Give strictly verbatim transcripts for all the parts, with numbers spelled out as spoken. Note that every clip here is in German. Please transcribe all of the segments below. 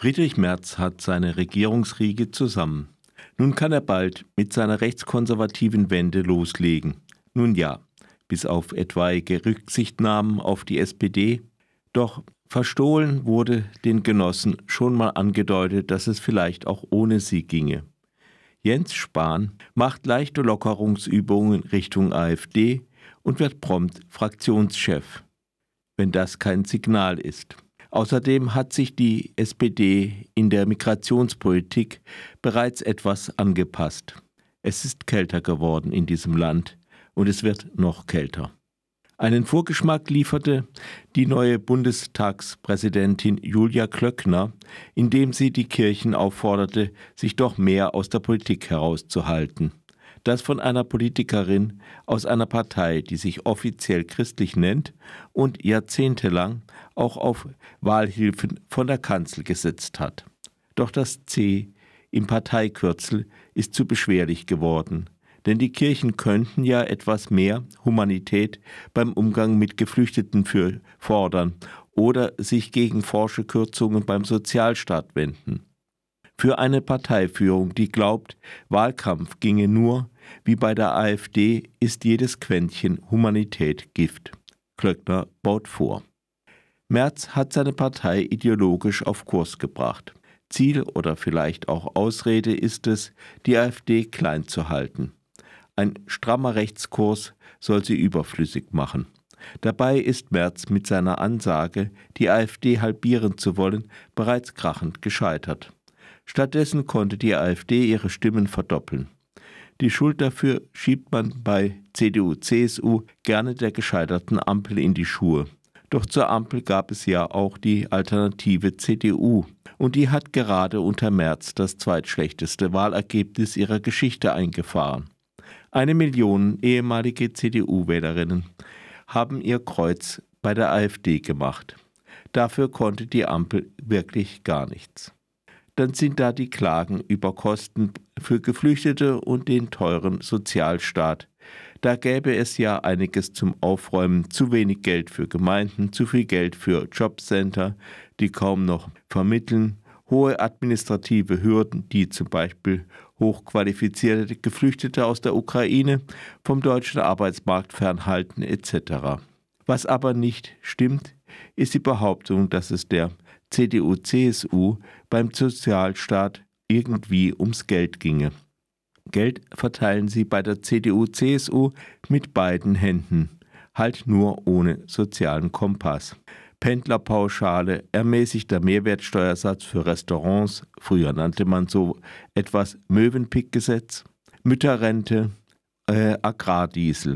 Friedrich Merz hat seine Regierungsriege zusammen. Nun kann er bald mit seiner rechtskonservativen Wende loslegen. Nun ja, bis auf etwaige Rücksichtnahmen auf die S P D. Doch verstohlen wurde den Genossen schon mal angedeutet, dass es vielleicht auch ohne sie ginge. Jens Spahn macht leichte Lockerungsübungen Richtung AfD und wird prompt Fraktionschef, wenn das kein Signal ist. Außerdem hat sich die S P D in der Migrationspolitik bereits etwas angepasst. Es ist kälter geworden in diesem Land und es wird noch kälter. Einen Vorgeschmack lieferte die neue Bundestagspräsidentin Julia Klöckner, indem sie die Kirchen aufforderte, sich doch mehr aus der Politik herauszuhalten. Das von einer Politikerin aus einer Partei, die sich offiziell christlich nennt und jahrzehntelang auch auf Wahlhilfen von der Kanzel gesetzt hat. Doch das C im Parteikürzel ist zu beschwerlich geworden, denn die Kirchen könnten ja etwas mehr Humanität beim Umgang mit Geflüchteten für fordern oder sich gegen forsche Kürzungen beim Sozialstaat wenden. Für eine Parteiführung, die glaubt, Wahlkampf ginge nur wie bei der AfD, ist jedes Quäntchen Humanität Gift. Klöckner baut vor. Merz hat seine Partei ideologisch auf Kurs gebracht. Ziel oder vielleicht auch Ausrede ist es, die AfD klein zu halten. Ein strammer Rechtskurs soll sie überflüssig machen. Dabei ist Merz mit seiner Ansage, die AfD halbieren zu wollen, bereits krachend gescheitert. Stattdessen konnte die AfD ihre Stimmen verdoppeln. Die Schuld dafür schiebt man bei C D U C S U gerne der gescheiterten Ampel in die Schuhe. Doch zur Ampel gab es ja auch die alternative C D U. Und die hat gerade unter Merz das zweitschlechteste Wahlergebnis ihrer Geschichte eingefahren. Eine Million ehemalige C D U-Wählerinnen haben ihr Kreuz bei der AfD gemacht. Dafür konnte die Ampel wirklich gar nichts. Dann sind da die Klagen über Kosten für Geflüchtete und den teuren Sozialstaat. Da gäbe es ja einiges zum Aufräumen, zu wenig Geld für Gemeinden, zu viel Geld für Jobcenter, die kaum noch vermitteln, hohe administrative Hürden, die zum Beispiel hochqualifizierte Geflüchtete aus der Ukraine vom deutschen Arbeitsmarkt fernhalten et cetera. Was aber nicht stimmt, ist die Behauptung, dass es der C D U C S U beim Sozialstaat irgendwie ums Geld ginge. Geld verteilen sie bei der C D U C S U mit beiden Händen, halt nur ohne sozialen Kompass. Pendlerpauschale, ermäßigter Mehrwertsteuersatz für Restaurants, früher nannte man so etwas Mövenpick-Gesetz, Mütterrente, äh, Agrardiesel.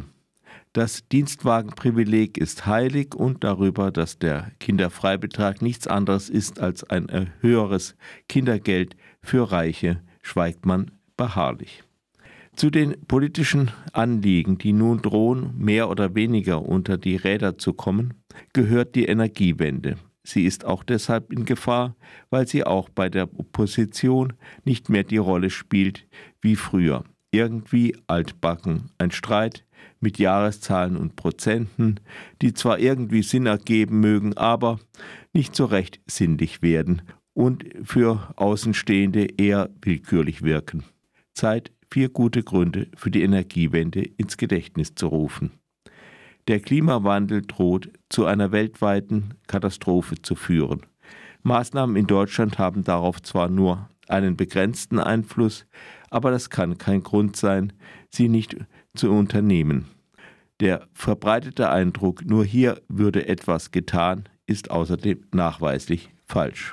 Das Dienstwagenprivileg ist heilig und darüber, dass der Kinderfreibetrag nichts anderes ist als ein höheres Kindergeld für Reiche, schweigt man beharrlich. Zu den politischen Anliegen, die nun drohen, mehr oder weniger unter die Räder zu kommen, gehört die Energiewende. Sie ist auch deshalb in Gefahr, weil sie auch bei der Opposition nicht mehr die Rolle spielt wie früher. Irgendwie altbacken, ein Streit mit Jahreszahlen und Prozenten, die zwar irgendwie Sinn ergeben mögen, aber nicht so recht sinnlich werden und für Außenstehende eher willkürlich wirken. Zeit, vier gute Gründe für die Energiewende ins Gedächtnis zu rufen. Der Klimawandel droht zu einer weltweiten Katastrophe zu führen. Maßnahmen in Deutschland haben darauf zwar nur einen begrenzten Einfluss, aber das kann kein Grund sein, sie nicht zu unternehmen. Der verbreitete Eindruck, nur hier würde etwas getan, ist außerdem nachweislich falsch.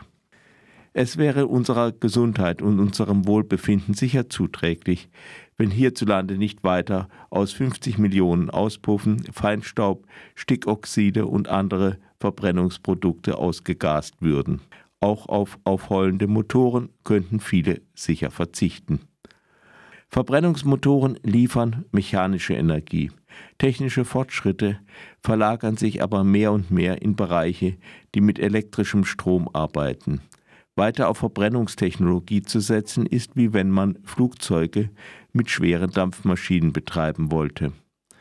Es wäre unserer Gesundheit und unserem Wohlbefinden sicher zuträglich, wenn hierzulande nicht weiter aus fünfzig Millionen Auspuffen Feinstaub, Stickoxide und andere Verbrennungsprodukte ausgegast würden. Auch auf aufheulende Motoren könnten viele sicher verzichten. Verbrennungsmotoren liefern mechanische Energie. Technische Fortschritte verlagern sich aber mehr und mehr in Bereiche, die mit elektrischem Strom arbeiten. Weiter auf Verbrennungstechnologie zu setzen, ist wie wenn man Flugzeuge mit schweren Dampfmaschinen betreiben wollte.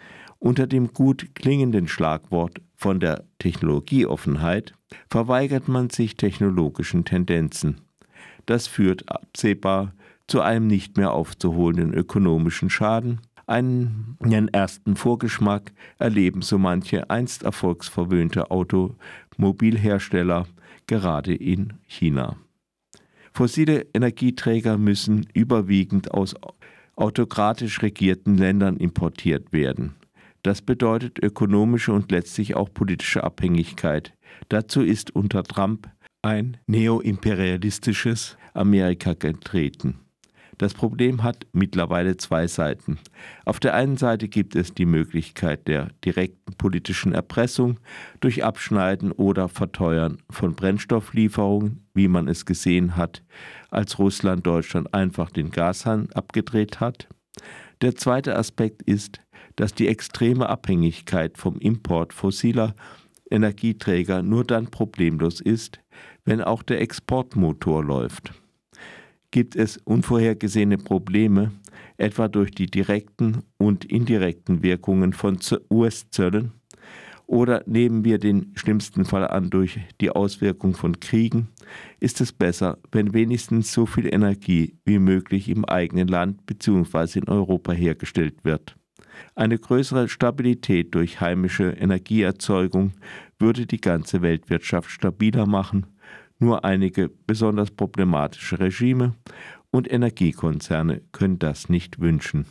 Unter dem gut klingenden Schlagwort von der Technologieoffenheit verweigert man sich technologischen Tendenzen. Das führt absehbar zu einem nicht mehr aufzuholenden ökonomischen Schaden. Einen ersten Vorgeschmack erleben so manche einst erfolgsverwöhnte Automobilhersteller gerade in China. Fossile Energieträger müssen überwiegend aus autokratisch regierten Ländern importiert werden. Das bedeutet ökonomische und letztlich auch politische Abhängigkeit. Dazu ist unter Trump ein neoimperialistisches Amerika getreten. Das Problem hat mittlerweile zwei Seiten. Auf der einen Seite gibt es die Möglichkeit der direkten politischen Erpressung durch Abschneiden oder Verteuern von Brennstofflieferungen, wie man es gesehen hat, als Russland Deutschland einfach den Gashahn abgedreht hat. Der zweite Aspekt ist, dass die extreme Abhängigkeit vom Import fossiler Energieträger nur dann problemlos ist, wenn auch der Exportmotor läuft. Gibt es unvorhergesehene Probleme, etwa durch die direkten und indirekten Wirkungen von U S-Zöllen, oder nehmen wir den schlimmsten Fall an durch die Auswirkung von Kriegen, ist es besser, wenn wenigstens so viel Energie wie möglich im eigenen Land bzw. in Europa hergestellt wird. Eine größere Stabilität durch heimische Energieerzeugung würde die ganze Weltwirtschaft stabiler machen. Nur einige besonders problematische Regime und Energiekonzerne können das nicht wünschen.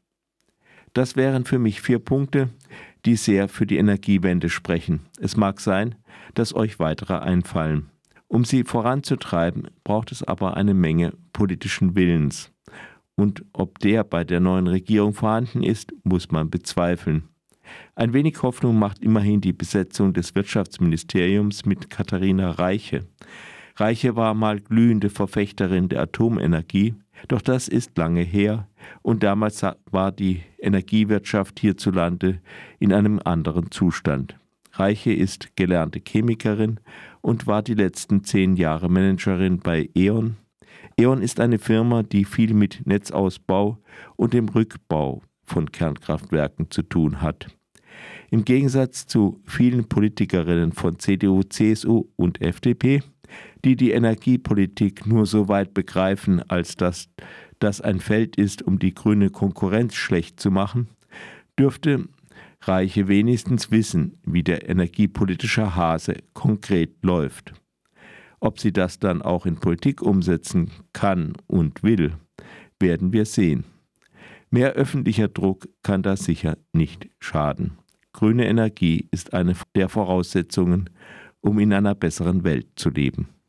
Das wären für mich vier Punkte, die sehr für die Energiewende sprechen. Es mag sein, dass euch weitere einfallen. Um sie voranzutreiben, braucht es aber eine Menge politischen Willens. Und ob der bei der neuen Regierung vorhanden ist, muss man bezweifeln. Ein wenig Hoffnung macht immerhin die Besetzung des Wirtschaftsministeriums mit Katharina Reiche. Reiche war mal glühende Verfechterin der Atomenergie, doch das ist lange her und damals war die Energiewirtschaft hierzulande in einem anderen Zustand. Reiche ist gelernte Chemikerin und war die letzten zehn Jahre Managerin bei E.ON. E.ON ist eine Firma, die viel mit Netzausbau und dem Rückbau von Kernkraftwerken zu tun hat. Im Gegensatz zu vielen Politikerinnen von C D U, C S U und F D P, die die Energiepolitik nur so weit begreifen, als dass das ein Feld ist, um die grüne Konkurrenz schlecht zu machen, dürfte Reiche wenigstens wissen, wie der energiepolitische Hase konkret läuft. Ob sie das dann auch in Politik umsetzen kann und will, werden wir sehen. Mehr öffentlicher Druck kann da sicher nicht schaden. Grüne Energie ist eine der Voraussetzungen, um in einer besseren Welt zu leben.